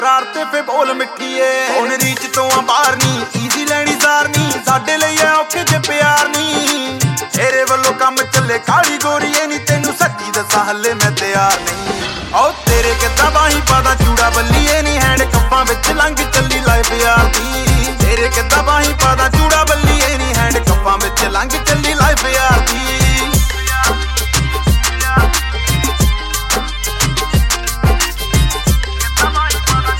ਕਾਰ ਤੇ ਫੇ ਬੋਲ ਮਿੱਠੀਏ ਹੁਣ ਰੀਚ ਤੋਂ ਆ ਬਾਹਰ ਨੀ ਈਜ਼ੀ ਲੈਣੀ ਜ਼ਾਰ ਨੀ ਸਾਡੇ ਲਈ ਐ ਔਖੇ ਜੇ ਪਿਆਰ ਨੀ ਤੇਰੇ ਵੱਲੋਂ ਕੰਮ ਚੱਲੇ ਕਾਲੀ ਗੋਰੀਏ ਨੀ ਤੈਨੂੰ ਸੱਚੀ ਦੱਸਾਂ ਹੱਲੇ ਮੈਂ ਤਿਆਰ ਨਹੀਂ ਓ ਤੇਰੇ ਕਿੱਦਾਂ ਬਾਹੀਂ ਪਾਦਾ ਚੂੜਾ ਬੱਲੀਏ ਨੀ ਹੈਂਡ ਕੱਪਾਂ ਵਿੱਚ ਲੰਘ ਚੱਲੀ ਲਾਈਫ ਯਾਰ ਦੀ ਤੇਰੇ ਕਿੱਦਾਂ ਬਾਹੀਂ ਪਾਦਾ ਚੂੜਾ ਬੱਲੀਏ ਨੀ ਹੈਂਡ ਕੱਪਾਂ ਵਿੱਚ ਲੰਘ ਚੱਲੀ ਲਾਈਫ ਯਾਰ